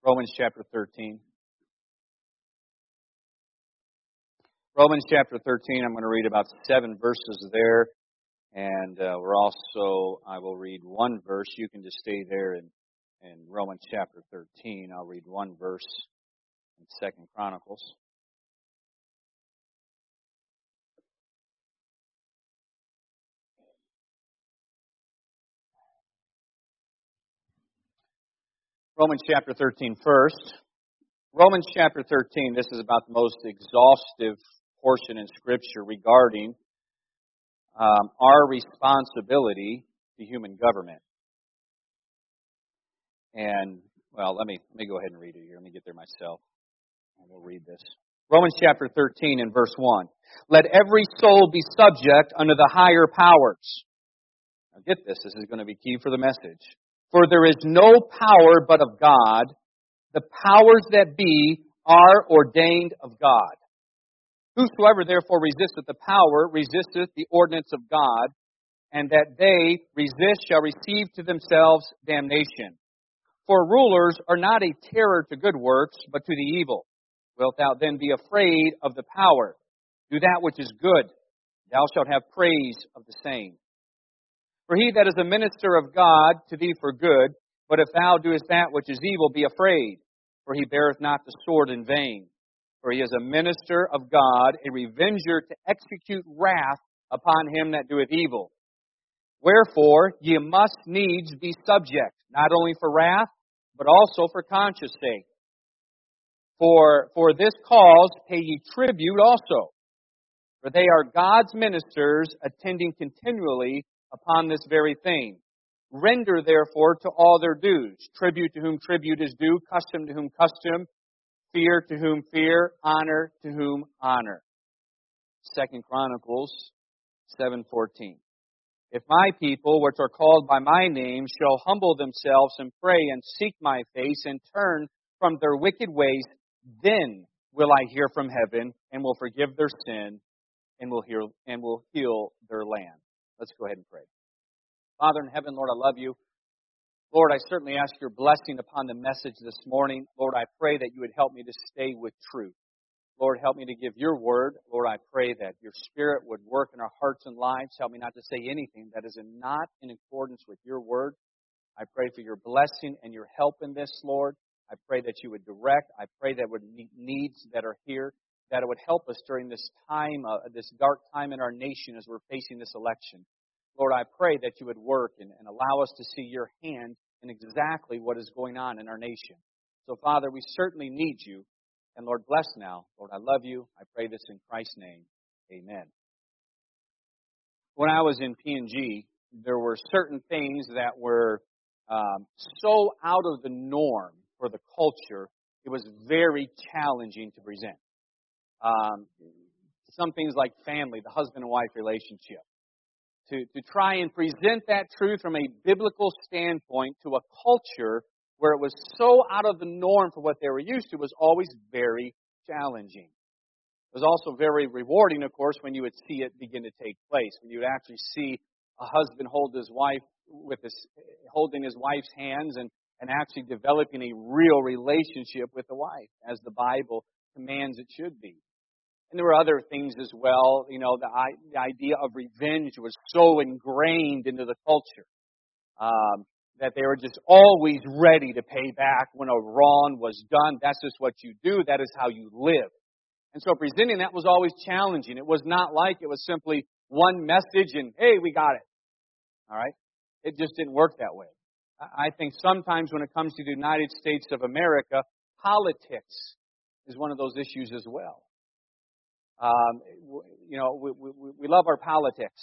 Romans chapter 13. Romans chapter 13, I'm going to read about 7 verses there. And I will read one verse. You can just stay there in Romans chapter 13. I'll read one verse in 2 Chronicles. Romans chapter 13 first. Romans chapter 13, this is about the most exhaustive portion in Scripture regarding our responsibility to human government. And, well, let me go ahead and read it here. Let me get there myself. And we'll read this. Romans chapter 13 and verse 1. Let every soul be subject unto the higher powers. Now get this. This is going to be key for the message. For there is no power but of God. The powers that be are ordained of God. Whosoever therefore resisteth the power, resisteth the ordinance of God, and that they resist shall receive to themselves damnation. For rulers are not a terror to good works, but to the evil. Wilt thou then be afraid of the power? Do that which is good. Thou shalt have praise of the same. For he that is a minister of God to thee for good, but if thou doest that which is evil, be afraid. For he beareth not the sword in vain. For he is a minister of God, a revenger to execute wrath upon him that doeth evil. Wherefore ye must needs be subject, not only for wrath, but also for conscience sake. For this cause pay ye tribute also. For they are God's ministers, attending continually upon this very thing. Render therefore to all their dues. Tribute to whom tribute is due, custom to whom custom, fear to whom fear, honor to whom honor. 2 Chronicles 7:14. If my people, which are called by my name, shall humble themselves and pray and seek my face and turn from their wicked ways, then will I hear from heaven and will forgive their sin and will heal their land. Let's go ahead and pray. Father in heaven, Lord, I love you. Lord, I certainly ask your blessing upon the message this morning. Lord, I pray that you would help me to stay with truth. Lord, help me to give your word. Lord, I pray that your Spirit would work in our hearts and lives. Help me not to say anything that is not in accordance with your word. I pray for your blessing and your help in this, Lord. I pray that you would direct. I pray that would meet needs that are here, that it would help us during this time, this dark time in our nation as we're facing this election. Lord, I pray that you would work and allow us to see your hand in exactly what is going on in our nation. So, Father, we certainly need you. And Lord, bless now. Lord, I love you. I pray this in Christ's name. Amen. When I was in P&G, there were certain things that were so out of the norm for the culture, it was very challenging to present. Some things like family, the husband and wife relationship. To try and present that truth from a biblical standpoint to a culture where it was so out of the norm for what they were used to was always very challenging. It was also very rewarding, of course, when you would see it begin to take place, when you would actually see a husband holding his wife's hands and actually developing a real relationship with the wife, as the Bible commands it should be. And there were other things as well. You know, the idea of revenge was so ingrained into the culture that they were just always ready to pay back when a wrong was done. That's just what you do. That is how you live. And so presenting that was always challenging. It was not like it was simply one message and, hey, we got it. All right? It just didn't work that way. I think sometimes when it comes to the United States of America, politics is one of those issues as well. We love our politics.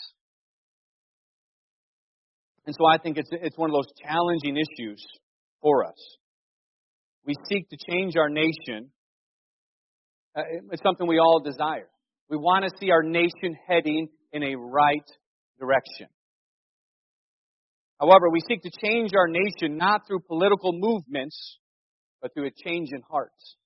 And so I think it's one of those challenging issues for us. We seek to change our nation. It's something we all desire. We want to see our nation heading in a right direction. However, we seek to change our nation not through political movements, but through a change in hearts.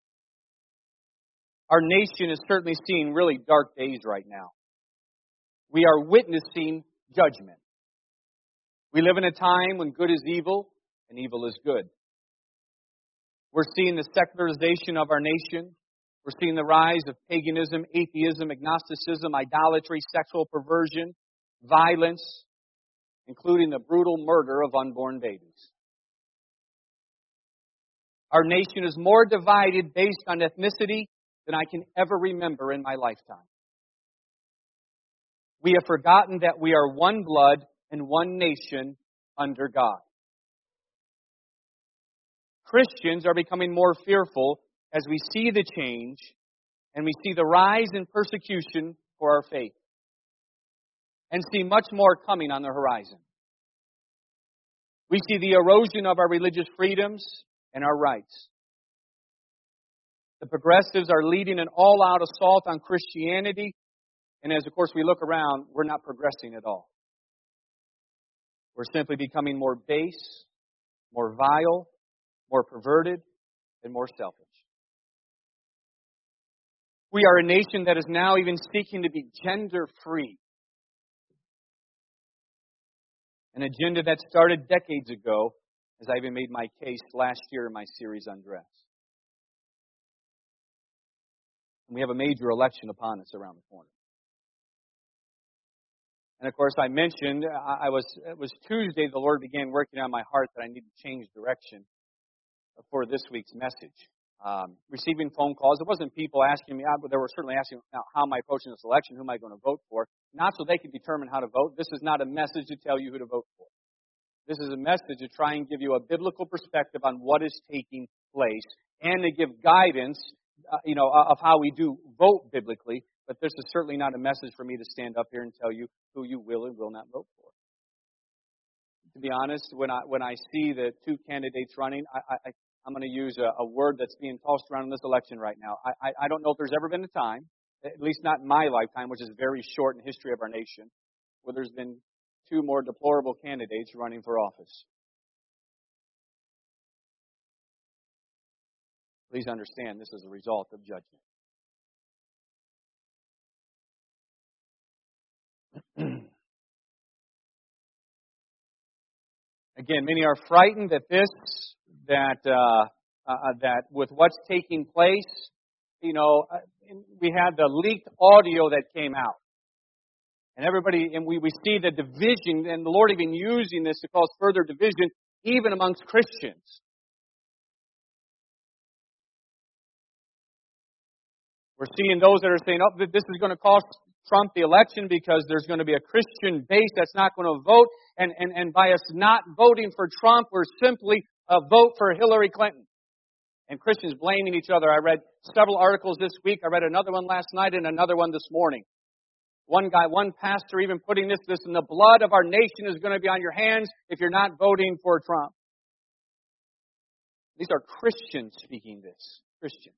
Our nation is certainly seeing really dark days right now. We are witnessing judgment. We live in a time when good is evil and evil is good. We're seeing the secularization of our nation. We're seeing the rise of paganism, atheism, agnosticism, idolatry, sexual perversion, violence, including the brutal murder of unborn babies. Our nation is more divided based on ethnicity than I can ever remember in my lifetime. We have forgotten that we are one blood and one nation under God. Christians are becoming more fearful as we see the change and we see the rise in persecution for our faith and see much more coming on the horizon. We see the erosion of our religious freedoms and our rights. The progressives are leading an all-out assault on Christianity, and as, of course, we look around, we're not progressing at all. We're simply becoming more base, more vile, more perverted, and more selfish. We are a nation that is now even seeking to be gender-free. An agenda that started decades ago, as I even made my case last year in my series on dress. And we have a major election upon us around the corner. And of course, I mentioned, it was Tuesday the Lord began working on my heart that I need to change direction for this week's message. Receiving phone calls. It wasn't people asking me, but they were certainly asking, now, how am I approaching this election? Who am I going to vote for? Not so they can determine how to vote. This is not a message to tell you who to vote for. This is a message to try and give you a biblical perspective on what is taking place and to give guidance, of how we do vote biblically. But this is certainly not a message for me to stand up here and tell you who you will and will not vote for. To be honest, when I see the two candidates running, I'm going to use a word that's being tossed around in this election right now. I don't know if there's ever been a time, at least not in my lifetime, which is very short in the history of our nation, where there's been two more deplorable candidates running for office. Please understand, this is a result of judgment. Again, many are frightened that with what's taking place, we had the leaked audio that came out. And we see the division, and the Lord even using this to cause further division, even amongst Christians. We're seeing those that are saying, this is going to cost Trump the election because there's going to be a Christian base that's not going to vote. And by us not voting for Trump, we're simply a vote for Hillary Clinton. And Christians blaming each other. I read several articles this week. I read another one last night and another one this morning. One pastor even putting this in the blood of our nation is going to be on your hands if you're not voting for Trump. These are Christians speaking this. Christian.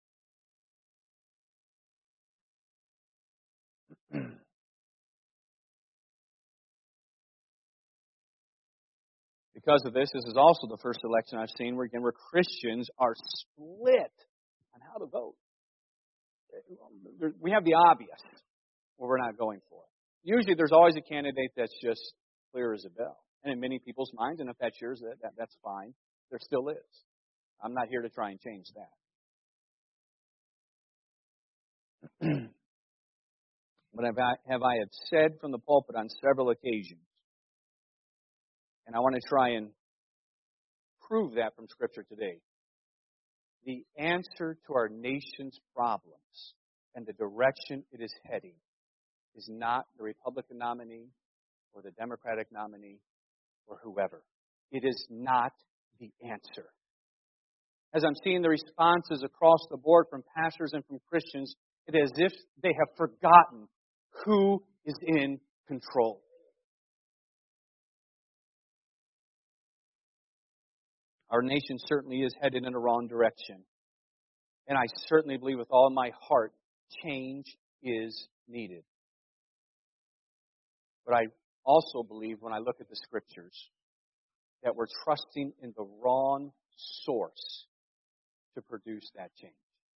Because of this is also the first election I've seen where Christians are split on how to vote. We have the obvious where we're not going for. Usually there's always a candidate that's just clear as a bell. And in many people's minds, and if that's yours, that's fine. There still is. I'm not here to try and change that. But have I said from the pulpit on several occasions, and I want to try and prove that from Scripture today, the answer to our nation's problems and the direction it is heading is not the Republican nominee or the Democratic nominee or whoever. It is not the answer. As I'm seeing the responses across the board from pastors and from Christians, it is as if they have forgotten who is in control. Our nation certainly is headed in the wrong direction. And I certainly believe with all my heart, change is needed. But I also believe when I look at the Scriptures that we're trusting in the wrong source to produce that change.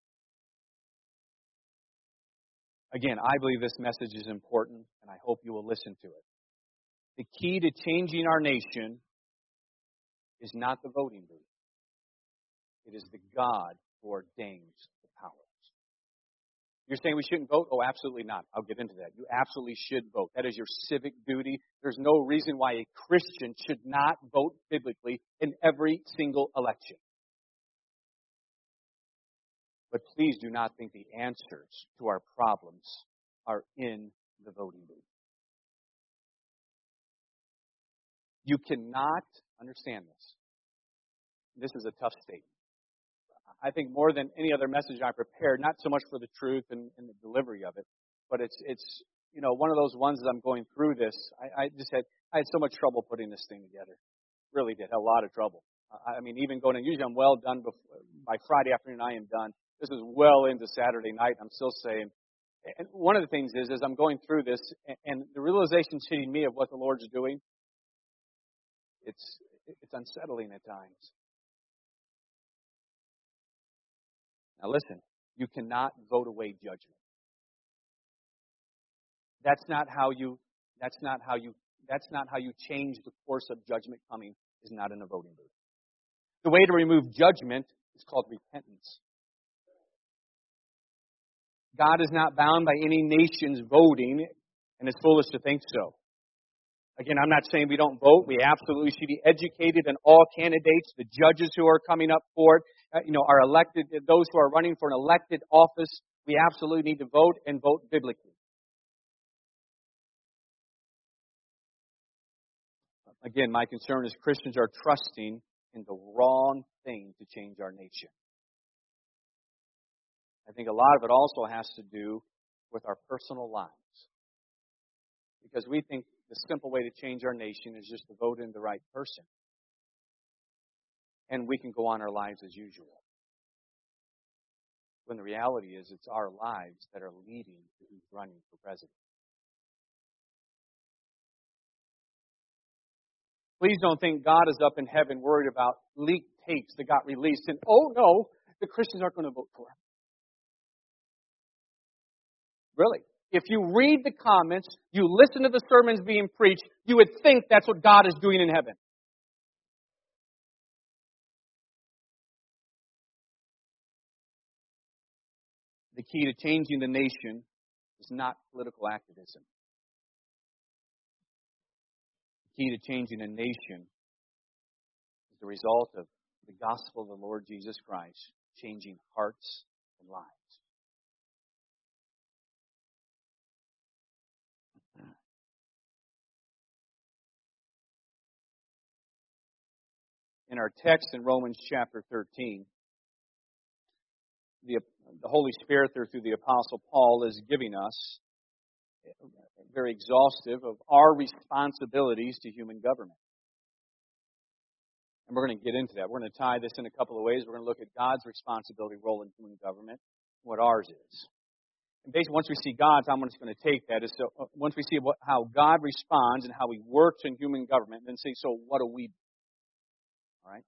Again, I believe this message is important, and I hope you will listen to it. The key to changing our nation is not the voting booth. It is the God who ordains the powers. You're saying we shouldn't vote? Oh, absolutely not. I'll get into that. You absolutely should vote. That is your civic duty. There's no reason why a Christian should not vote biblically in every single election. But please do not think the answers to our problems are in the voting booth. You cannot understand this. This is a tough statement. I think more than any other message I prepared, not so much for the truth and the delivery of it, but it's one of those ones as I'm going through this, I had so much trouble putting this thing together. Really did. Had a lot of trouble. Even going, and usually I'm well done by Friday afternoon. I am done. This is well into Saturday night. I'm still saying. And one of the things is, as I'm going through this, and the realization's hitting me of what the Lord's doing, it's unsettling at times. Now listen, you cannot vote away judgment. That's not how you change the course of judgment coming, is not in a voting booth. The way to remove judgment is called repentance. God is not bound by any nation's voting, and it's foolish to think so. Again, I'm not saying we don't vote. We absolutely should be educated in all candidates, the judges who are coming up for it, are elected, those who are running for an elected office. We absolutely need to vote and vote biblically. Again, my concern is Christians are trusting in the wrong thing to change our nation. I think a lot of it also has to do with our personal lives. Because we think the simple way to change our nation is just to vote in the right person. And we can go on our lives as usual. When the reality is, it's our lives that are leading to who's running for president. Please don't think God is up in heaven worried about leaked tapes that got released and, oh no, the Christians aren't going to vote for him. Really. If you read the comments, you listen to the sermons being preached, you would think that's what God is doing in heaven. The key to changing the nation is not political activism. The key to changing a nation is the result of the gospel of the Lord Jesus Christ changing hearts and lives. In our text in Romans chapter 13, the Holy Spirit there through the Apostle Paul is giving us very exhaustive of our responsibilities to human government. And we're going to get into that. We're going to tie this in a couple of ways. We're going to look at God's responsibility role in human government, what ours is. And basically, once we see God's, I'm just going to take that. Once we see how God responds and how He works in human government, then say, so what do we do? All right?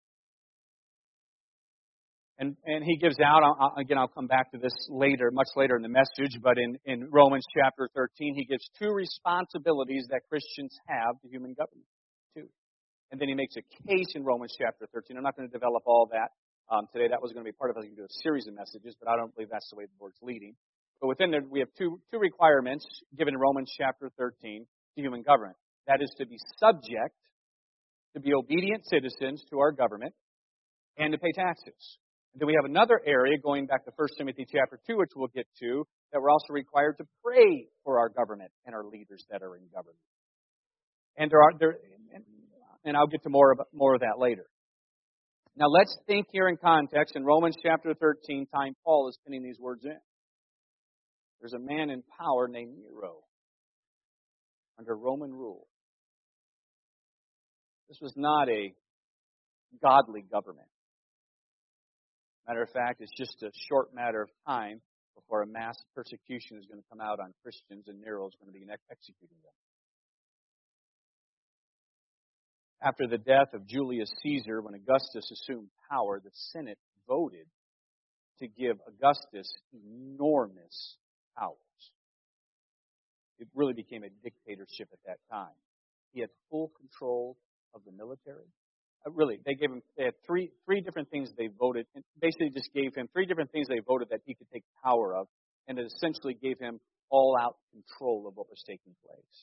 And he gives out, I'll come back to this later, much later in the message, but in Romans chapter 13, he gives two responsibilities that Christians have to human government. Two. And then he makes a case in Romans chapter 13. I'm not going to develop all that today. That was going to be part of it. I can do a series of messages, but I don't believe that's the way the Lord's leading. But within there, we have two requirements given in Romans chapter 13 to human government. That is to be subject, to be obedient citizens to our government, and to pay taxes. And then we have another area, going back to 1 Timothy chapter 2, which we'll get to, that we're also required to pray for our government and our leaders that are in government. And and I'll get to more of that later. Now let's think here in context. In Romans chapter 13, time Paul is pinning these words in. There's a man in power named Nero under Roman rule. This was not a godly government. Matter of fact, it's just a short matter of time before a mass persecution is going to come out on Christians, and Nero is going to begin executing them. After the death of Julius Caesar, when Augustus assumed power, the Senate voted to give Augustus enormous powers. It really became a dictatorship at that time. He had full control of the military. really, they had three different things they voted, and basically just gave him three different things they voted that he could take power of, and it essentially gave him all-out control of what was taking place.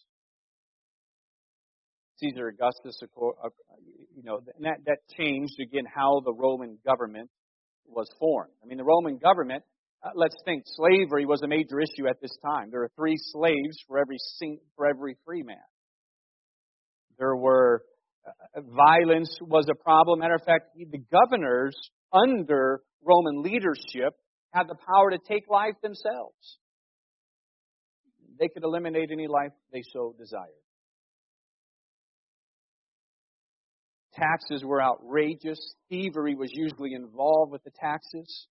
Caesar Augustus, and that changed, again, how the Roman government was formed. I mean, the Roman government, let's think, slavery was a major issue at this time. There were 3 slaves for every free man. There were violence was a problem. Matter of fact, the governors under Roman leadership had the power to take life themselves. They could eliminate any life they so desired. Taxes were outrageous. Thievery was usually involved with the taxes.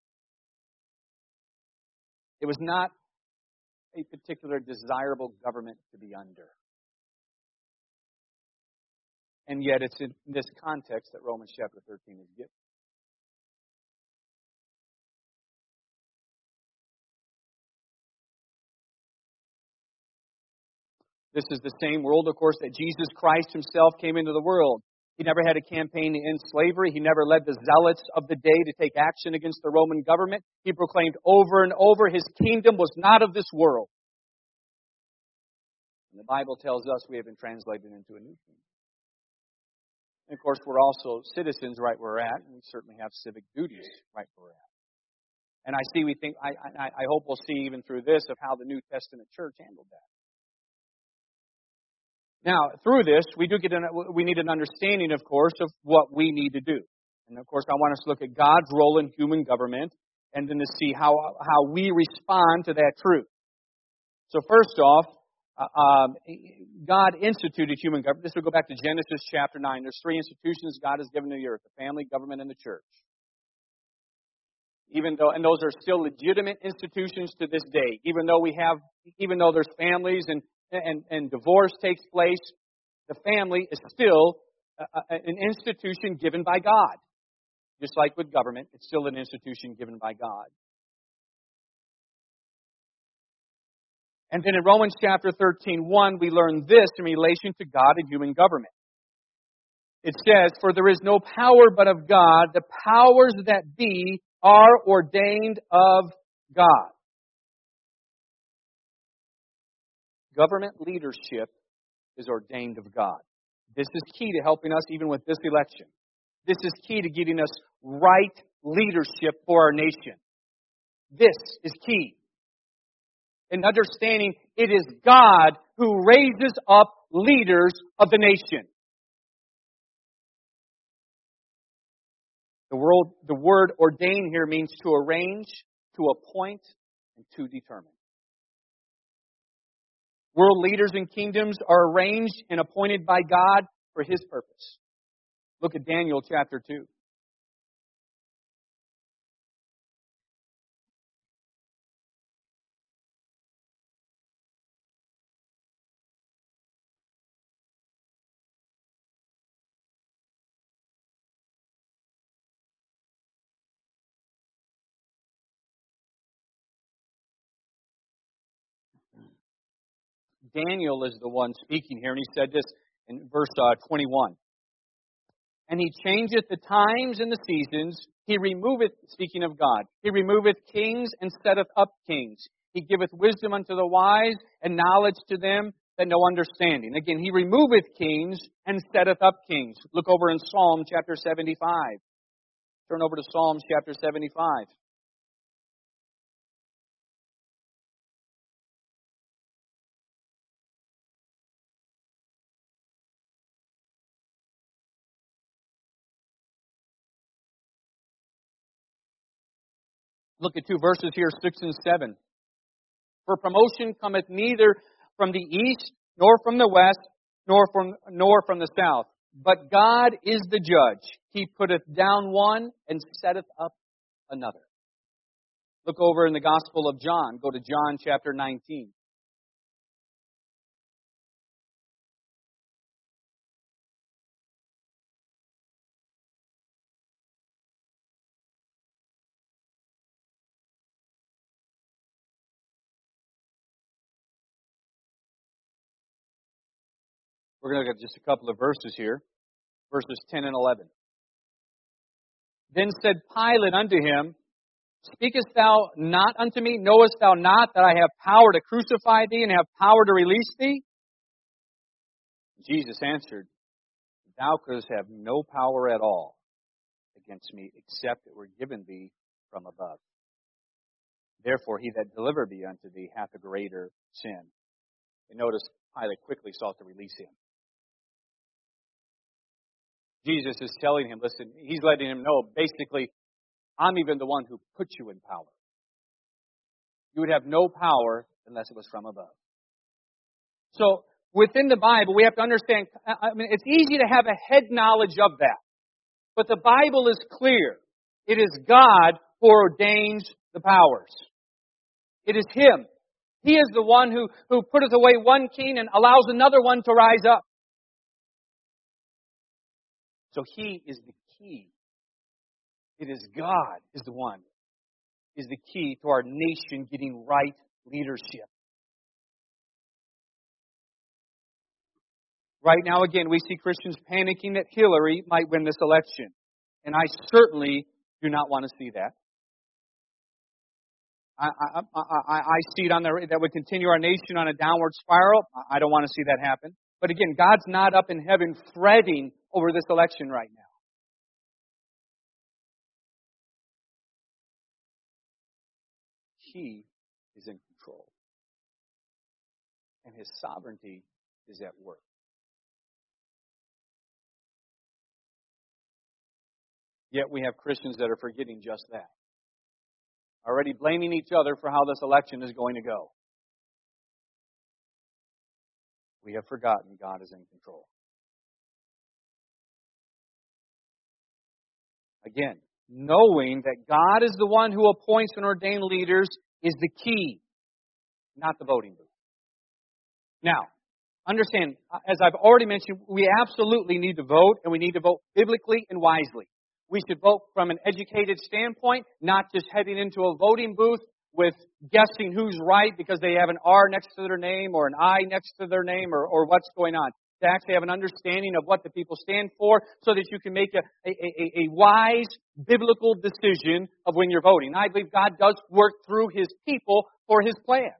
It was not a particular desirable government to be under. And yet it's in this context that Romans chapter 13 is given. This is the same world, of course, that Jesus Christ himself came into the world. He never had a campaign to end slavery. He never led the zealots of the day to take action against the Roman government. He proclaimed over and over his kingdom was not of this world. And the Bible tells us we have been translated into a new kingdom. And of course, we're also citizens right where we're at, and we certainly have civic duties right where we're at. And I hope we'll see even through this of how the New Testament church handled that. Now, through this, we need an understanding, of course, of what we need to do. And of course, I want us to look at God's role in human government, and then to see how we respond to that truth. So first off, God instituted human government. This will go back to Genesis chapter 9. There's 3 institutions God has given to the earth: the family, government, and the church. And those are still legitimate institutions to this day. Even though there's families and divorce takes place, the family is still an institution given by God. Just like with government, it's still an institution given by God. And then in Romans chapter 13:1, we learn this in relation to God and human government. It says, "For there is no power but of God. The powers that be are ordained of God." Government leadership is ordained of God. This is key to helping us even with this election. This is key to getting us right leadership for our nation. This is key. In understanding it is God who raises up leaders of the nation. The word ordain here means to arrange, to appoint, and to determine. World leaders and kingdoms are arranged and appointed by God for His purpose. Look at Daniel chapter 2. Daniel is the one speaking here, and he said this in verse 21. "And he changeth the times and the seasons. He removeth," speaking of God, "he removeth kings and setteth up kings. He giveth wisdom unto the wise and knowledge to them that know understanding." Again, he removeth kings and setteth up kings. Look over in Psalm chapter 75. Turn over to Psalms chapter 75. Look at 2 verses here, 6 and 7. "For promotion cometh neither from the east, nor from the west, nor from the south. But God is the judge. He putteth down one and setteth up another." Look over in the Gospel of John. Go to John chapter 19. We're going to look at just a couple of verses here. Verses 10 and 11. Then said Pilate unto him, Speakest thou not unto me? Knowest thou not that I have power to crucify thee and have power to release thee? Jesus answered, Thou couldst have no power at all against me, except it were given thee from above. Therefore he that delivered thee unto thee hath a greater sin. And notice Pilate quickly sought to release him. Jesus is telling him, listen, he's letting him know, basically, I'm even the one who put you in power. You would have no power unless it was from above. So, within the Bible, we have to understand, it's easy to have a head knowledge of that. But the Bible is clear. It is God who ordains the powers. It is Him. He is the one who putteth away one king and allows another one to rise up. So He is the key. It is God is the one, is the key to our nation getting right leadership. Right now, again, we see Christians panicking that Hillary might win this election. And I certainly do not want to see that. I see it that would continue our nation on a downward spiral. I don't want to see that happen. But again, God's not up in heaven fretting over this election right now. He is in control. And His sovereignty is at work. Yet we have Christians that are forgetting just that. Already blaming each other for how this election is going to go. We have forgotten God is in control. Again, knowing that God is the one who appoints and ordains leaders is the key, not the voting booth. Now, understand, as I've already mentioned, we absolutely need to vote, and we need to vote biblically and wisely. We should vote from an educated standpoint, not just heading into a voting booth with guessing who's right because they have an R next to their name or an I next to their name or what's going on. To actually have an understanding of what the people stand for so that you can make a wise biblical decision of when you're voting. I believe God does work through His people for His plans.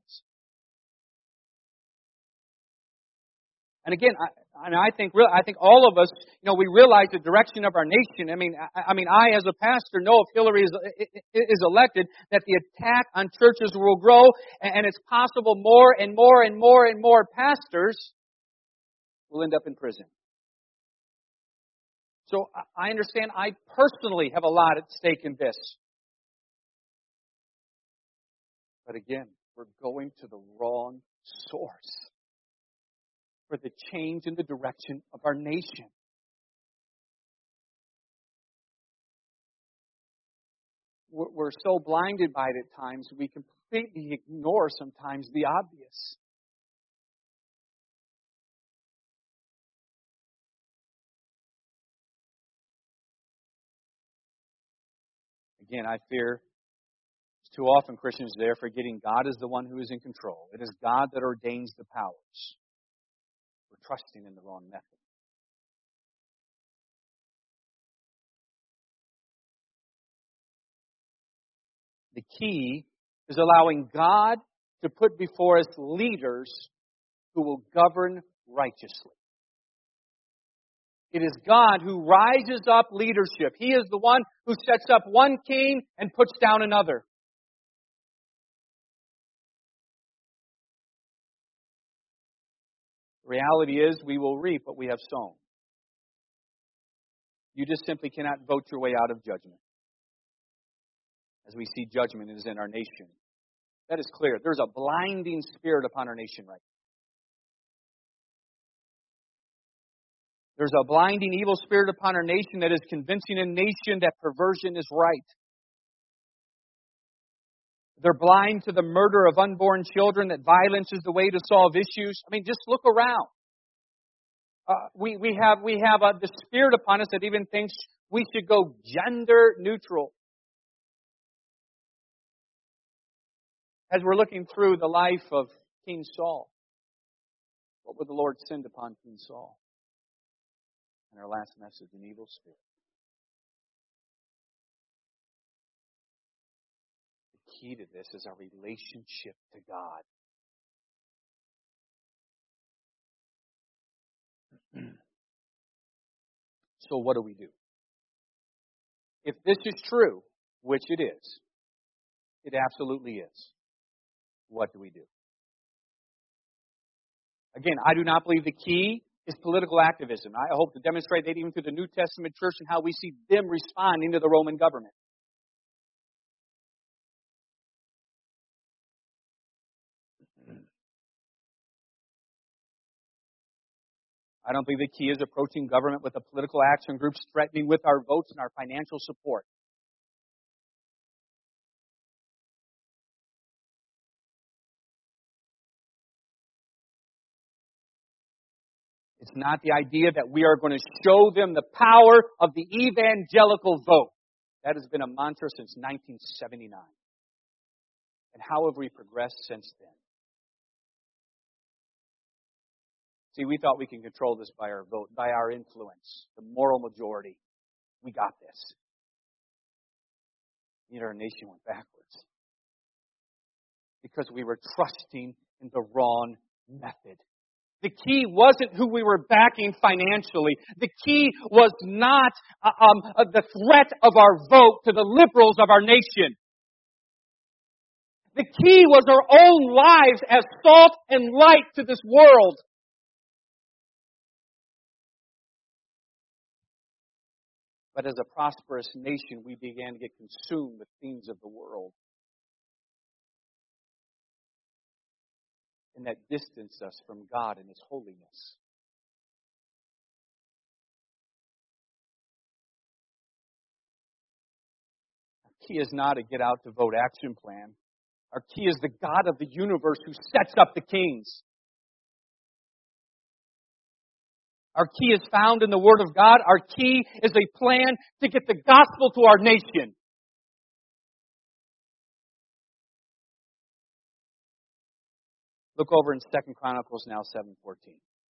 And again, I think all of us, we realize the direction of our nation. I as a pastor know if Hillary is elected, that the attack on churches will grow, and it's possible more and more and more and more pastors will end up in prison. So I understand. I personally have a lot at stake in this. But again, we're going to the wrong source for the change in the direction of our nation. We're so blinded by it at times, we completely ignore sometimes the obvious. Again, I fear too often Christians are there forgetting God is the one who is in control. It is God that ordains the powers. We're trusting in the wrong method. The key is allowing God to put before us leaders who will govern righteously. It is God who rises up leadership. He is the one who sets up one king and puts down another. The reality is we will reap what we have sown. You just simply cannot vote your way out of judgment. As we see judgment is in our nation. That is clear. There's a blinding spirit upon our nation right now. There's a blinding evil spirit upon our nation that is convincing a nation that perversion is right. They're blind to the murder of unborn children, that violence is the way to solve issues. Just look around. We have the spirit upon us that even thinks we should go gender neutral. As we're looking through the life of King Saul, what would the Lord send upon King Saul? In our last message, an evil spirit. key to this is our relationship to God. So what do we do? If this is true, which it is, it absolutely is, what do we do? Again, I do not believe the key is political activism. I hope to demonstrate that even through the New Testament church and how we see them responding to the Roman government. I don't believe the key is approaching government with the political action groups threatening with our votes and our financial support. It's not the idea that we are going to show them the power of the evangelical vote. That has been a mantra since 1979. And how have we progressed since then? See, we thought we can control this by our vote, by our influence, the moral majority. We got this. Yet our nation went backwards. Because we were trusting in the wrong method. The key wasn't who we were backing financially. The key was not the threat of our vote to the liberals of our nation. The key was our own lives as salt and light to this world. But as a prosperous nation, we began to get consumed with things of the world. And that distanced us from God and His holiness. Our key is not a get out to vote action plan. Our key is the God of the universe who sets up the kings. Our key is found in the Word of God. Our key is a plan to get the gospel to our nation. Look over in 2 Chronicles now, 7:14.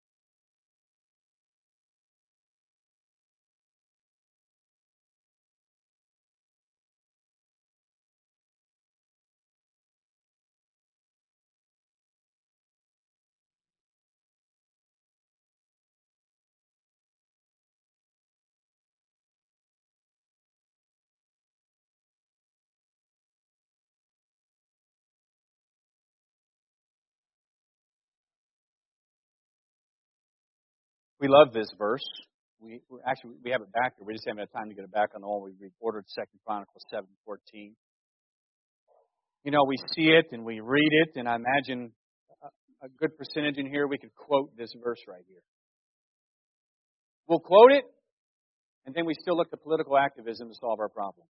We love this verse. We have it back there. We just haven't had time to get it back on all. We ordered 2 Chronicles 7:14. You know, we see it and we read it, and I imagine a good percentage in here we could quote this verse right here. We'll quote it, and then we still look to political activism to solve our problem.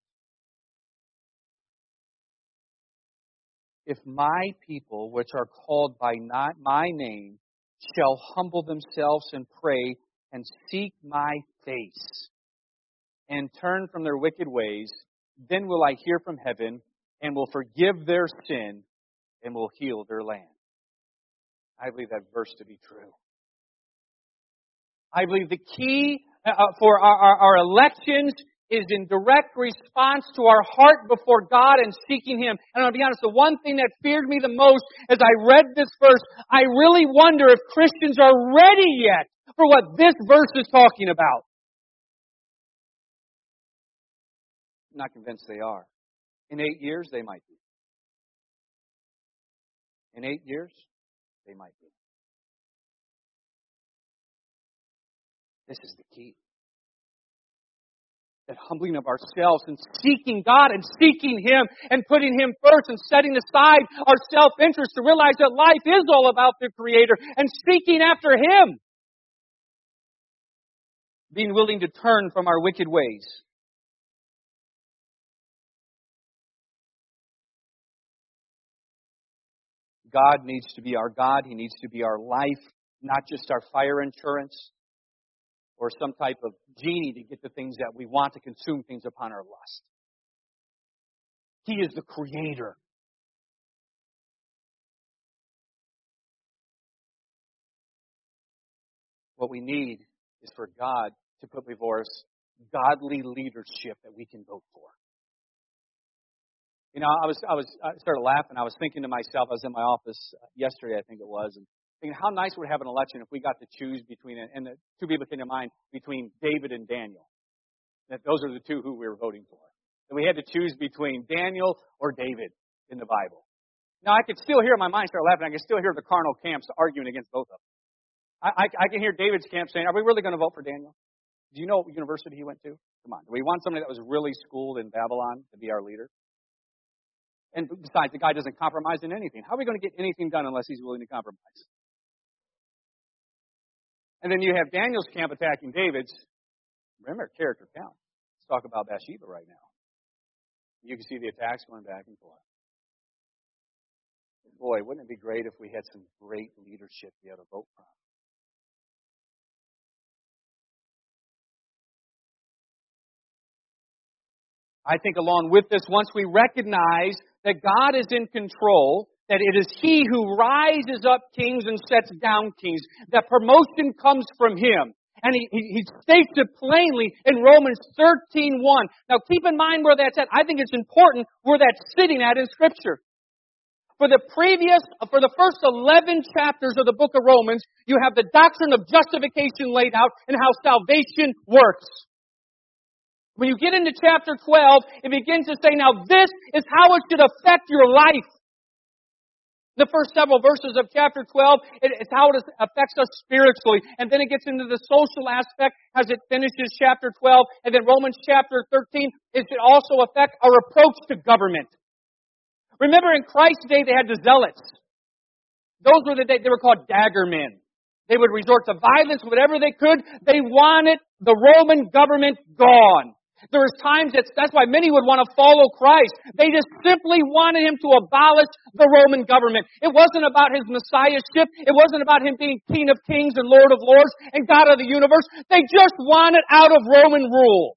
If my people, which are called by not my name, shall humble themselves and pray and seek my face and turn from their wicked ways, then will I hear from heaven and will forgive their sin and will heal their land. I believe that verse to be true. I believe the key for our elections is in direct response to our heart before God and seeking Him. And I'll be honest, the one thing that feared me the most as I read this verse, I really wonder if Christians are ready yet for what this verse is talking about. I'm not convinced they are. In 8 years, they might be. In 8 years, they might be. This is the key. That humbling of ourselves and seeking God and seeking Him and putting Him first and setting aside our self-interest to realize that life is all about the Creator and seeking after Him. Being willing to turn from our wicked ways. God needs to be our God. He needs to be our life, not just our fire insurance or some type of genie to get the things that we want, to consume things upon our lust. He is the Creator. What we need is for God to put before us godly leadership that we can vote for. I started laughing. I was thinking to myself, I was in my office yesterday, I think it was, and thinking how nice would it have an election if we got to choose between, and the two people came to mind, between David and Daniel. That those are the two who we were voting for. And we had to choose between Daniel or David in the Bible. Now, I could still hear in my mind start laughing. I could still hear the carnal camps arguing against both of them. I can hear David's camp saying, are we really going to vote for Daniel? Do you know what university he went to? Come on. Do we want somebody that was really schooled in Babylon to be our leader? And besides, the guy doesn't compromise in anything. How are we going to get anything done unless he's willing to compromise? And then you have Daniel's camp attacking David's. Remember, character counts. Let's talk about Bathsheba right now. You can see the attacks going back and forth. Boy, wouldn't it be great if we had some great leadership to be able to vote from? I think along with this, once we recognize that God is in control, that it is He who rises up kings and sets down kings, that promotion comes from Him. And he states it plainly in Romans 13:1. Now keep in mind where that's at. I think it's important where that's sitting at in Scripture. For the first 11 chapters of the book of Romans, you have the doctrine of justification laid out and how salvation works. When you get into chapter 12, it begins to say, now this is how it should affect your life. The first several verses of chapter 12, it's how it affects us spiritually. And then it gets into the social aspect as it finishes chapter 12. And then Romans chapter 13, it should also affect our approach to government. Remember in Christ's day, they had the zealots. Those were they were called dagger men. They would resort to violence, whatever they could. They wanted the Roman government gone. There was times that's why many would want to follow Christ. They just simply wanted Him to abolish the Roman government. It wasn't about His messiahship. It wasn't about Him being King of kings and Lord of lords and God of the universe. They just wanted out of Roman rule.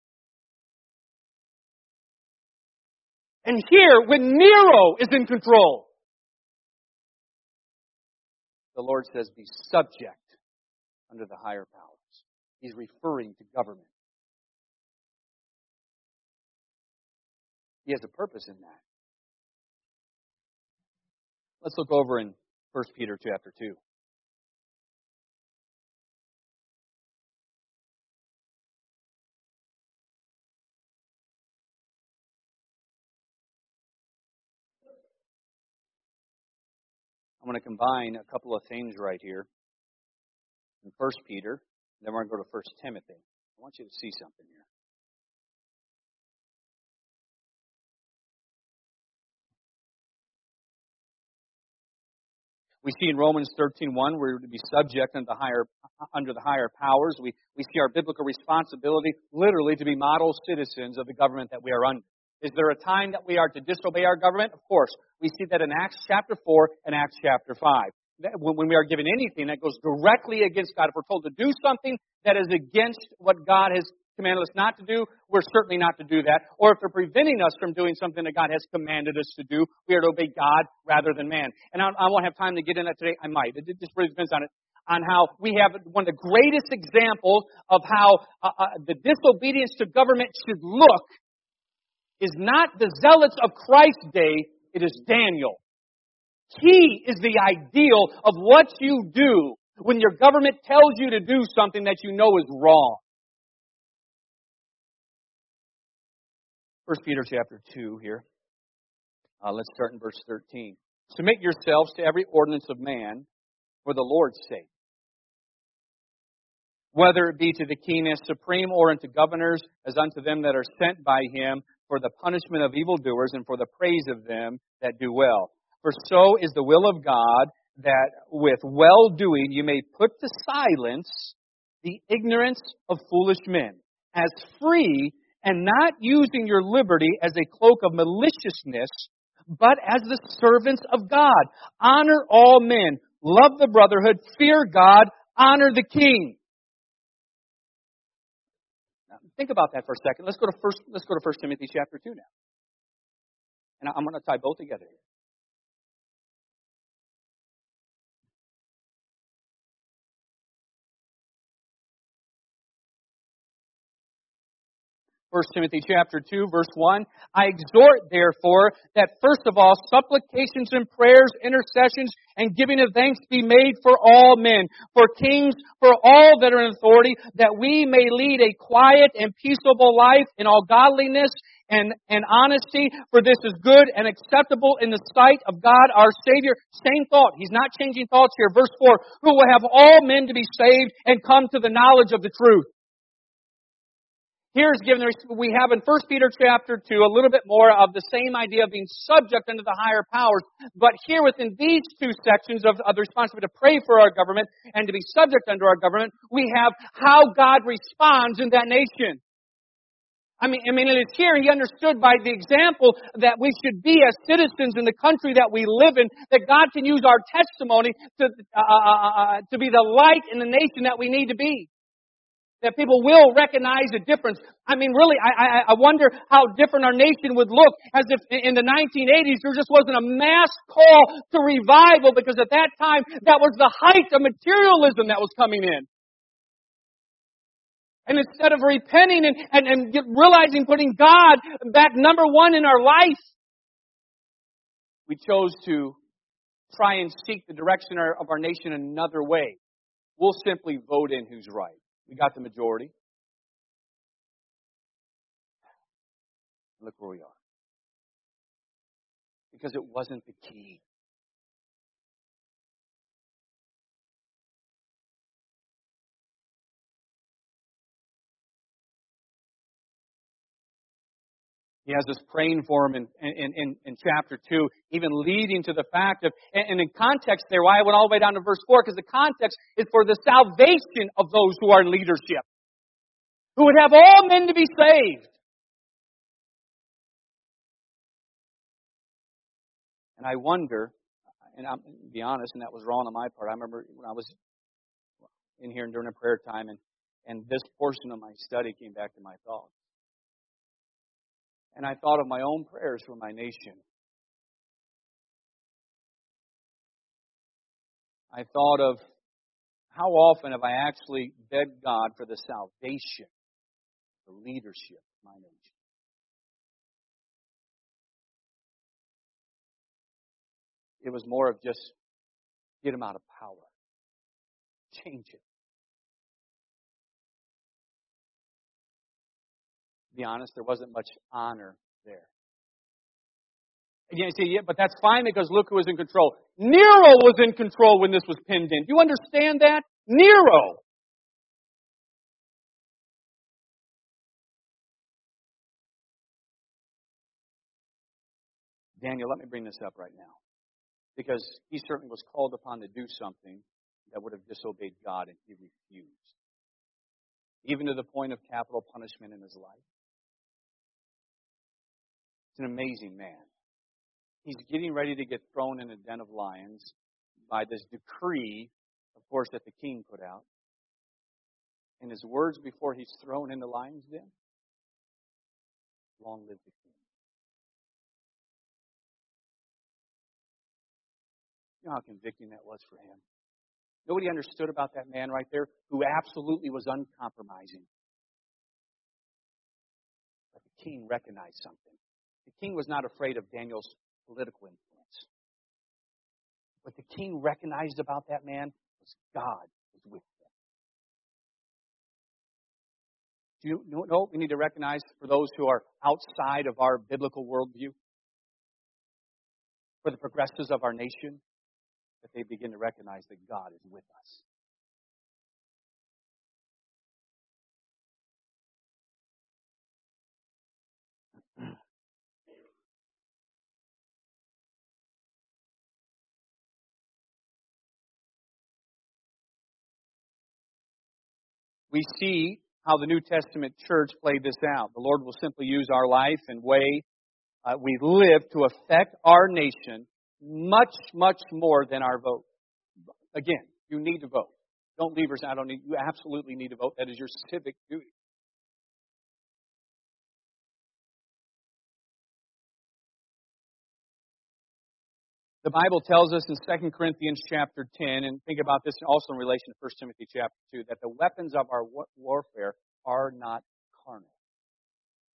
And here, when Nero is in control, the Lord says, be subject under the higher powers. He's referring to government. He has a purpose in that. Let's look over in 1 Peter chapter 2. I'm going to combine a couple of things right here in 1 Peter, then we're going to go to 1 Timothy. I want you to see something here. We see in Romans 13:1 we're to be subject under the higher powers. We see our biblical responsibility literally to be model citizens of the government that we are under. Is there a time that we are to disobey our government? Of course. We see that in Acts chapter 4 and Acts chapter 5. When we are given anything that goes directly against God, if we're told to do something that is against what God has commanded us not to do, we're certainly not to do that. Or if they're preventing us from doing something that God has commanded us to do, we are to obey God rather than man. And I won't have time to get into that today. I might. It just really depends on how we have one of the greatest examples of how the disobedience to government should look is not the zealots of Christ's day, it is Daniel. He is the ideal of what you do when your government tells you to do something that you know is wrong. 1 Peter chapter 2 here. Let's start in verse 13. Submit yourselves to every ordinance of man for the Lord's sake, whether it be to the king as supreme or unto governors as unto them that are sent by him for the punishment of evildoers and for the praise of them that do well. For so is the will of God, that with well-doing you may put to silence the ignorance of foolish men, as free and not using your liberty as a cloak of maliciousness, but as the servants of God. Honor all men, love the brotherhood, fear God, honor the king. Now, think about that for a second. Let's go to 1 Timothy chapter 2 now. And I'm going to tie both together here. 1 Timothy chapter 2, verse 1, I exhort, therefore, that first of all, supplications and prayers, intercessions, and giving of thanks be made for all men, for kings, for all that are in authority, that we may lead a quiet and peaceable life in all godliness and honesty, for this is good and acceptable in the sight of God our Savior. Same thought. He's not changing thoughts here. Verse 4, who will have all men to be saved and come to the knowledge of the truth. Here's given, we have in 1 Peter chapter 2 a little bit more of the same idea of being subject unto the higher powers. But here within these two sections of the responsibility to pray for our government and to be subject unto our government, we have how God responds in that nation. I mean, it's here he understood by the example that we should be as citizens in the country that we live in, that God can use our testimony to be the light in the nation that we need to be. That people will recognize a difference. I mean, really, I wonder how different our nation would look as if in the 1980s there just wasn't a mass call to revival, because at that time that was the height of materialism that was coming in. And instead of repenting and realizing putting God back number one in our life, we chose to try and seek the direction of our nation another way. We'll simply vote in who's right. We got the majority. Look where we are. Because it wasn't the key. He has us praying for him in chapter 2, even leading to the fact of, and in context there, why I went all the way down to verse 4, because the context is for the salvation of those who are in leadership, who would have all men to be saved. And I wonder, and I'm to be honest, and that was wrong on my part. I remember when I was in here during a prayer time, and this portion of my study came back to my thoughts. And I thought of my own prayers for my nation. I thought of how often have I actually begged God for the salvation, the leadership of my nation. It was more of just get him out of power. Change it. To be honest, there wasn't much honor there. Again, you say, yeah, but that's fine because look who was in control. Nero was in control when this was pinned in. Do you understand that? Nero. Daniel, let me bring this up right now. Because he certainly was called upon to do something that would have disobeyed God, and he refused. Even to the point of capital punishment in his life. It's an amazing man. He's getting ready to get thrown in a den of lions by this decree, of course, that the king put out. And his words before he's thrown in the lion's den, long live the king. You know how convicting that was for him. Nobody understood about that man right there who absolutely was uncompromising. But the king recognized something. The king was not afraid of Daniel's political influence. What the king recognized about that man was God was with him. Do you know what we need to recognize for those who are outside of our biblical worldview? For the progressives of our nation? That they begin to recognize that God is with us. We see how the New Testament church played this out. The Lord will simply use our life and way we live to affect our nation much, much more than our vote. Again, you need to vote. Don't leave us out. You absolutely need to vote. That is your civic duty. The Bible tells us in 2 Corinthians chapter 10, and think about this also in relation to 1 Timothy chapter 2, that the weapons of our warfare are not carnal.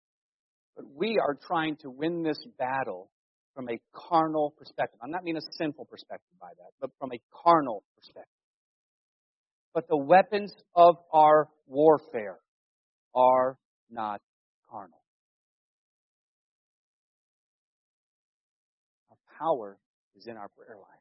we are trying to win this battle from a carnal perspective. I'm not meaning a sinful perspective by that, but from a carnal perspective. But the weapons of our warfare are not carnal. Our power is in our prayer life.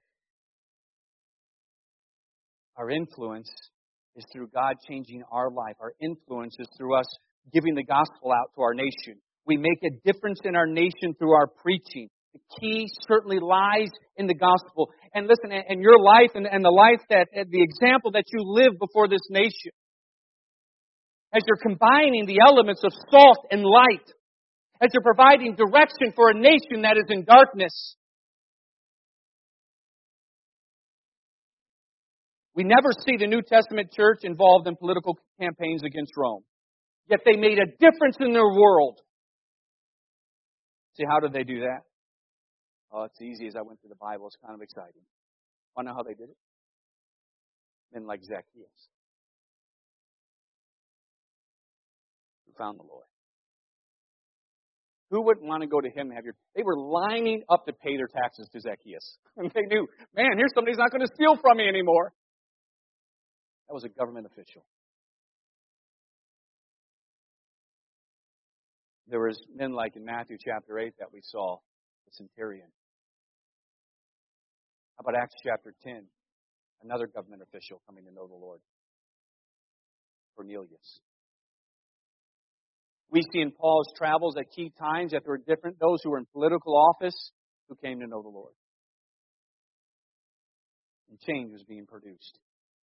Our influence is through God changing our life. Our influence is through us giving the gospel out to our nation. We make a difference in our nation through our preaching. The key certainly lies in the gospel. And listen, and your life and the life that, the example that you live before this nation, as you're combining the elements of salt and light, as you're providing direction for a nation that is in darkness. We never see the New Testament church involved in political campaigns against Rome. Yet they made a difference in their world. See, how did they do that? Oh, it's easy. As I went through the Bible, it's kind of exciting. Want to know how they did it? Men like Zacchaeus, who found the Lord. Who wouldn't want to go to him and have your... They were lining up to pay their taxes to Zacchaeus. And they knew, man, here's somebody who's not going to steal from me anymore. That was a government official. There was men like in Matthew chapter 8 that we saw, the centurion. How about Acts chapter 10? Another government official coming to know the Lord. Cornelius. We see in Paul's travels at key times that there were different, those who were in political office who came to know the Lord. And change was being produced.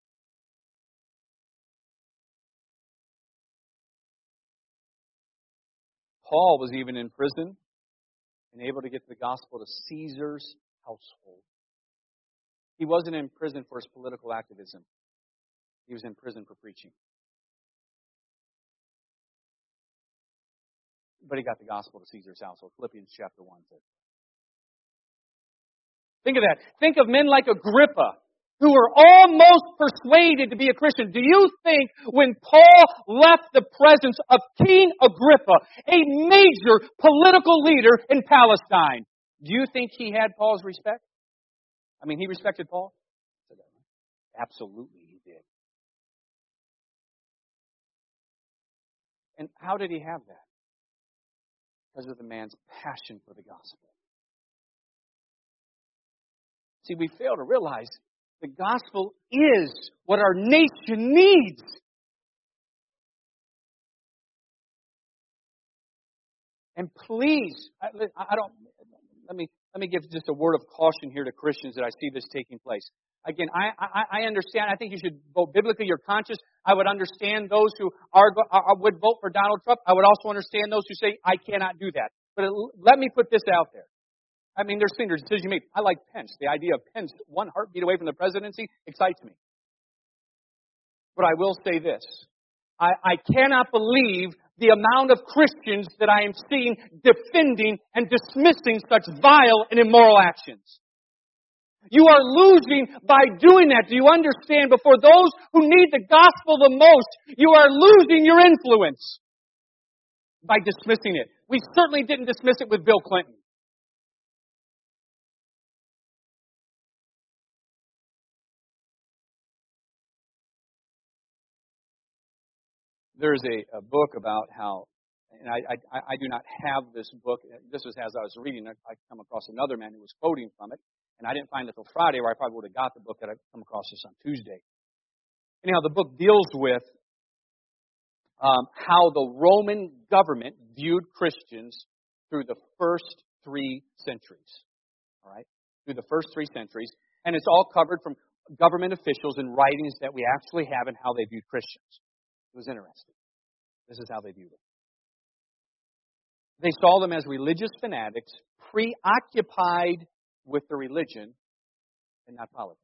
Paul was even in prison and able to get the gospel to Caesar's household. He wasn't in prison for his political activism. He was in prison for preaching. But he got the gospel to Caesar's household. Philippians chapter 1 says. Think of that. Think of men like Agrippa, who were almost persuaded to be a Christian. Do you think when Paul left the presence of King Agrippa, a major political leader in Palestine, do you think he had Paul's respect? I mean, he respected Paul? Absolutely he did. And how did he have that? Because of the man's passion for the gospel. See, we fail to realize the gospel is what our nation needs. And please, let me give just a word of caution here to Christians that I see this taking place. Again, I understand. I think you should vote biblically. You're conscious. I would understand those who would vote for Donald Trump. I would also understand those who say, I cannot do that. But let me put this out there. I mean, there's decisions you make. I like Pence. The idea of Pence, one heartbeat away from the presidency, excites me. But I will say this. I cannot believe the amount of Christians that I am seeing defending and dismissing such vile and immoral actions. You are losing by doing that. Do you understand? Before those who need the gospel the most, you are losing your influence by dismissing it. We certainly didn't dismiss it with Bill Clinton. There's a book about how, and I do not have this book. This was as I was reading, I come across another man who was quoting from it, and I didn't find it until Friday, where I probably would have got the book that I come across this on Tuesday. Anyhow, the book deals with how the Roman government viewed Christians through the first 3 centuries. All right, through the first 3 centuries, and it's all covered from government officials and writings that we actually have and how they viewed Christians. It was interesting. This is how they viewed it. They saw them as religious fanatics, preoccupied with the religion and not politics.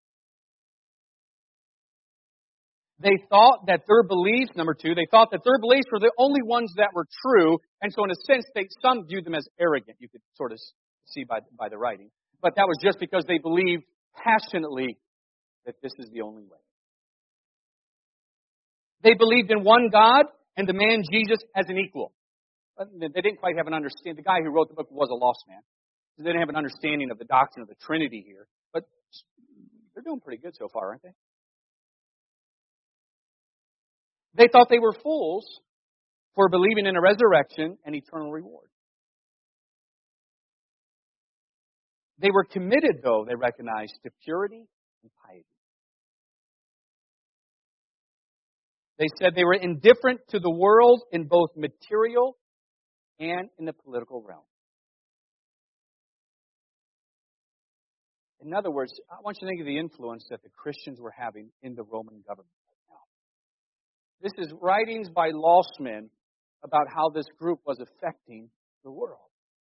They thought that their beliefs, number 2, they thought that their beliefs were the only ones that were true, and so in a sense, some viewed them as arrogant, you could sort of see by the writing. But that was just because they believed passionately that this is the only way. They believed in one God and the man Jesus as an equal. They didn't quite have an understanding. The guy who wrote the book was a lost man. They didn't have an understanding of the doctrine of the Trinity here. But they're doing pretty good so far, aren't they? They thought they were fools for believing in a resurrection and eternal reward. They were committed, though, they recognized, to purity and piety. They said they were indifferent to the world in both material and in the political realm. In other words, I want you to think of the influence that the Christians were having in the Roman government right now. This is writings by lost men about how this group was affecting the world.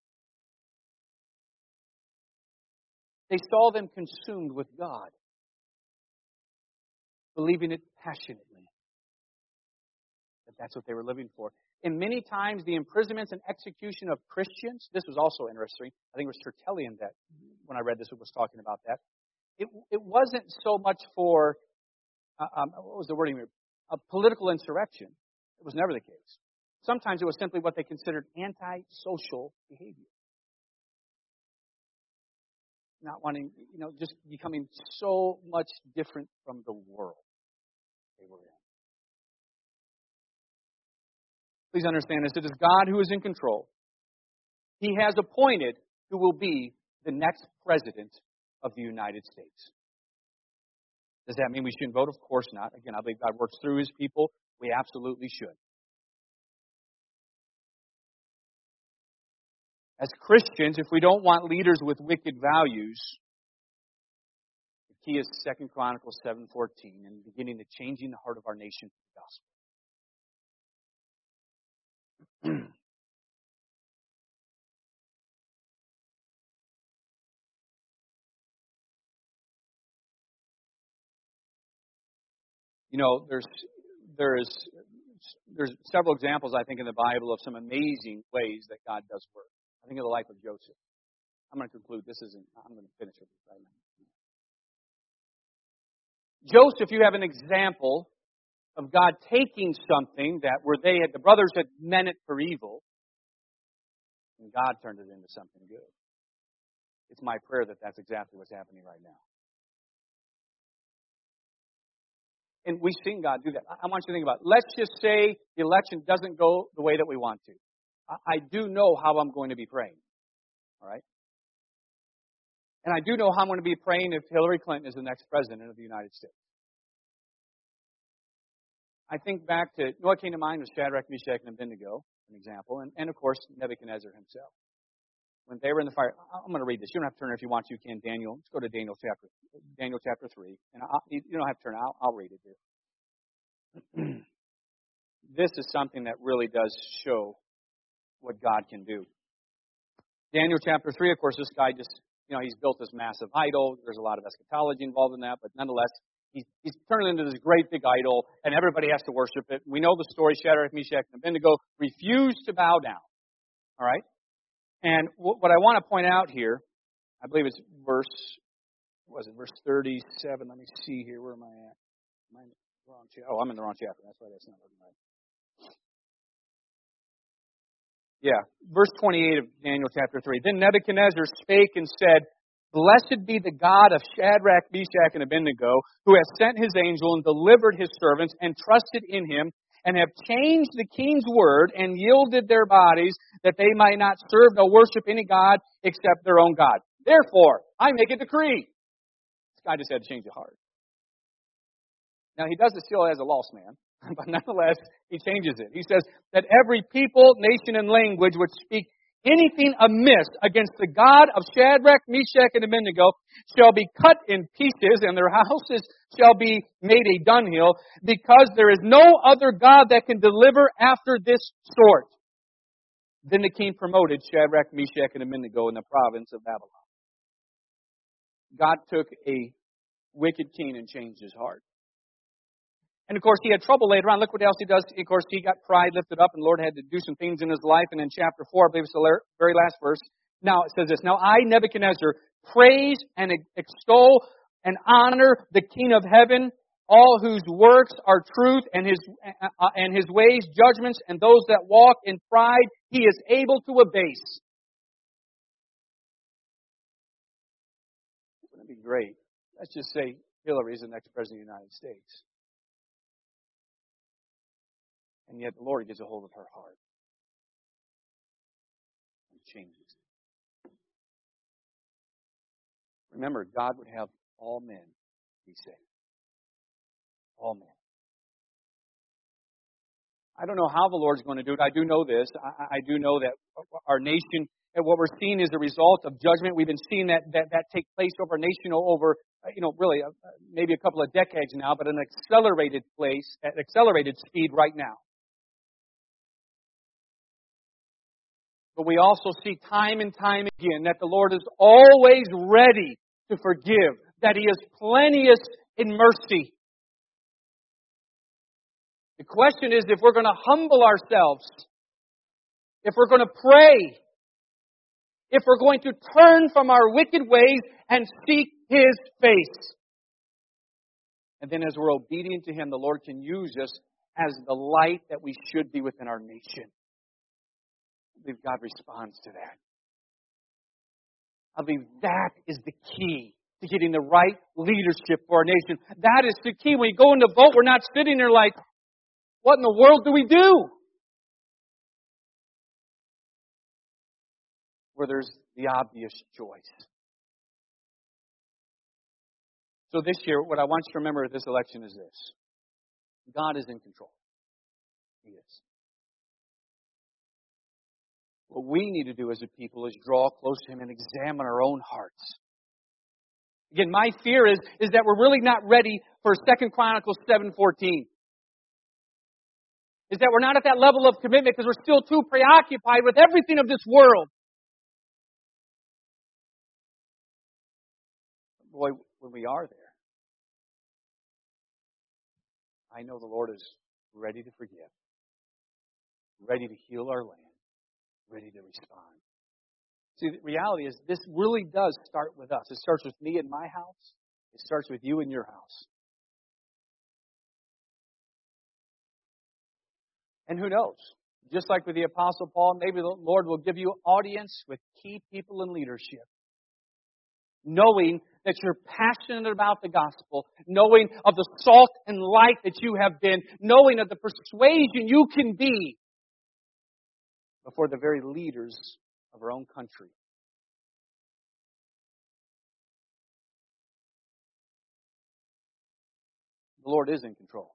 They saw them consumed with God, believing it passionately. That that's what they were living for. And many times the imprisonments and execution of Christians, this was also interesting. I think it was Tertullian that, when I read this, was talking about that. It wasn't so much for, what was the wording here? A political insurrection. It was never the case. Sometimes it was simply what they considered anti-social behavior. Not wanting, just becoming so much different from the world they were in. Please understand this. It is God who is in control. He has appointed who will be the next president of the United States. Does that mean we shouldn't vote? Of course not. Again, I believe God works through His people. We absolutely should. As Christians, if we don't want leaders with wicked values, the key is 2 Chronicles 7:14, and beginning the changing the heart of our nation to the gospel. There's several examples, I think, in the Bible of some amazing ways that God does work. I think of the life of Joseph. I'm going to conclude. I'm going to finish with this right now. Joseph, you have an example of God taking something that the brothers had meant it for evil, and God turned it into something good. It's my prayer that that's exactly what's happening right now. And we've seen God do that. I want you to think about it. Let's just say the election doesn't go the way that we want to. I do know how I'm going to be praying. All right? And I do know how I'm going to be praying if Hillary Clinton is the next president of the United States. I think back to, what came to mind was Shadrach, Meshach, and Abednego, an example, and of course, Nebuchadnezzar himself. When they were in the fire, I'm going to read this. You don't have to turn if you want to. You can. Daniel. Let's go to Daniel chapter 3. And you don't have to turn. I'll read it here. This is something that really does show what God can do. Daniel chapter 3, of course, this guy just, he's built this massive idol. There's a lot of eschatology involved in that, but nonetheless, he's turned it into this great big idol, and everybody has to worship it. We know the story. Shadrach, Meshach, and Abednego refused to bow down. All right? And what I want to point out here, I believe it's verse 37. Let me see here. Where am I at? Am I in the wrong chapter? Oh, I'm in the wrong chapter. That's why that's not looking right. Yeah, verse 28 of Daniel chapter 3. Then Nebuchadnezzar spake and said, Blessed be the God of Shadrach, Meshach, and Abednego, who has sent His angel and delivered His servants and trusted in Him, and have changed the king's word and yielded their bodies that they might not serve nor worship any God except their own God. Therefore, I make a decree. This guy just had to change his heart. Now, he does it still as a lost man, but nonetheless, he changes it. He says that every people, nation, and language would speak anything amiss against the God of Shadrach, Meshach, and Abednego shall be cut in pieces, and their houses shall be made a dunghill, because there is no other God that can deliver after this sort. Then the king promoted Shadrach, Meshach, and Abednego in the province of Babylon. God took a wicked king and changed his heart. And of course, he had trouble later on. Look what else he does. Of course, he got pride lifted up, and the Lord had to do some things in his life. And in chapter 4, I believe it's the very last verse. Now it says this: Now I, Nebuchadnezzar, praise and extol and honor the King of heaven, all whose works are truth, and his ways judgments, and those that walk in pride he is able to abase. Wouldn't it be great? Let's just say Hillary is the next President of the United States. And yet the Lord gets a hold of her heart and changes it. Remember, God would have all men be saved. All men. I don't know how the Lord's going to do it. I do know this. I do know that our nation, and what we're seeing is a result of judgment. We've been seeing that take place over our nation over, really maybe a couple of decades now, but an accelerated speed right now. But we also see time and time again that the Lord is always ready to forgive, that He is plenteous in mercy. The question is if we're going to humble ourselves, if we're going to pray, if we're going to turn from our wicked ways and seek His face. And then as we're obedient to Him, the Lord can use us as the light that we should be within our nation. I believe God responds to that. I believe that is the key to getting the right leadership for our nation. That is the key. When we go in to vote, we're not sitting there like, what in the world do we do? Where there's the obvious choice. So this year, what I want you to remember at this election is this. God is in control. He is. What we need to do as a people is draw close to Him and examine our own hearts. Again, my fear is that we're really not ready for 2 Chronicles 7:14. Is that we're not at that level of commitment because we're still too preoccupied with everything of this world. Boy, when we are there, I know the Lord is ready to forgive, ready to heal our land, ready to respond. See, the reality is this really does start with us. It starts with me in my house. It starts with you in your house. And who knows? Just like with the Apostle Paul, maybe the Lord will give you audience with key people in leadership. Knowing that you're passionate about the gospel, knowing of the salt and light that you have been, knowing of the persuasion you can be before the very leaders of our own country. The Lord is in control.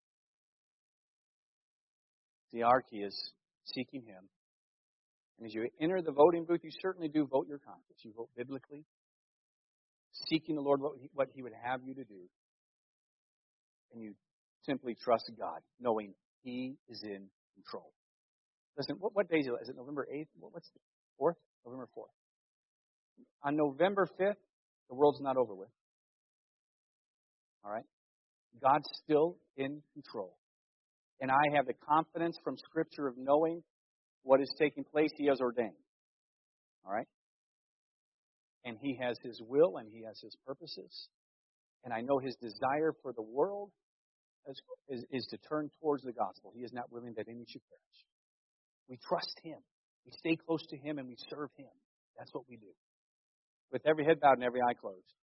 The our key is seeking Him. And as you enter the voting booth, you certainly do vote your conscience. You vote biblically, seeking the Lord what He would have you to do. And you simply trust God, knowing He is in control. Listen, what day is it? Is it November 8th? What's the 4th? November 4th. On November 5th, the world's not over with. All right? God's still in control. And I have the confidence from Scripture of knowing what is taking place He has ordained. All right? And He has His will and He has His purposes. And I know His desire for the world is to turn towards the gospel. He is not willing that any should perish. We trust Him. We stay close to Him and we serve Him. That's what we do. With every head bowed and every eye closed.